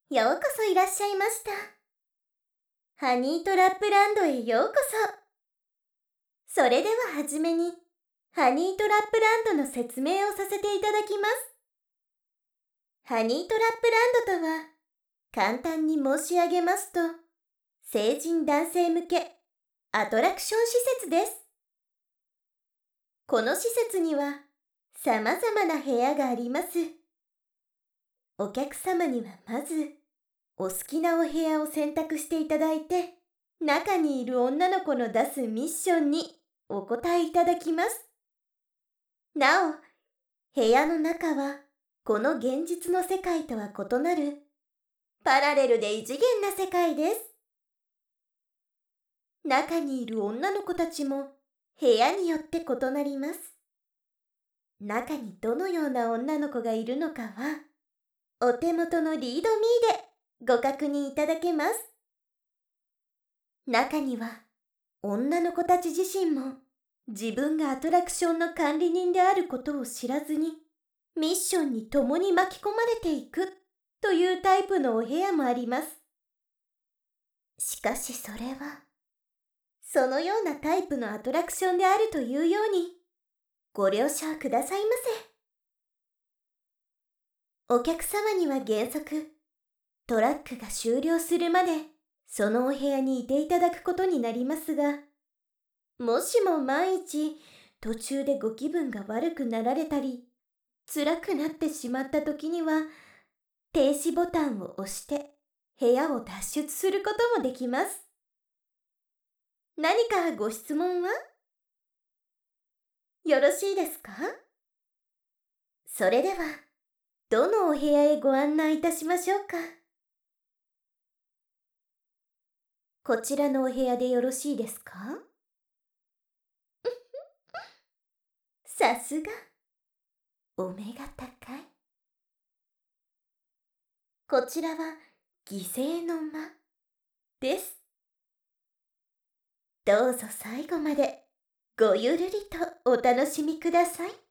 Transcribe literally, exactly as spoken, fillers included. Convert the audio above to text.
ようこそいらっしゃいました。ハニートラップランドへようこそ。それでははじめに、ハニートラップランドの説明をさせていただきます。ハニートラップランドとは、簡単に申し上げますと、成人男性向けアトラクション施設です。この施設には、さまざまな部屋があります。お客様にはまず、お好きなお部屋を選択していただいて、中にいる女の子の出すミッションにお答えいただきます。なお、部屋の中はこの現実の世界とは異なるパラレルで異次元な世界です。中にいる女の子たちも部屋によって異なります。中にどのような女の子がいるのかは、お手元のリードミーでご確認いただけます。中には、女の子たち自身も自分がアトラクションの管理人であることを知らずに、ミッションに共に巻き込まれていくというタイプのお部屋もあります。しかしそれは、そのようなタイプのアトラクションであるというように、ご了承くださいませ。お客様には原則、トラックが終了するまでそのお部屋にいていただくことになりますが、もしも万一途中でご気分が悪くなられたり、辛くなってしまった時には、停止ボタンを押して部屋を脱出することもできます。何かご質問は？よろしいですか？それでは、どのお部屋へご案内いたしましょうか。こちらのお部屋でよろしいですか？さすが、お目が高い。こちらは犠牲の間です。どうぞ最後までごゆるりとお楽しみください。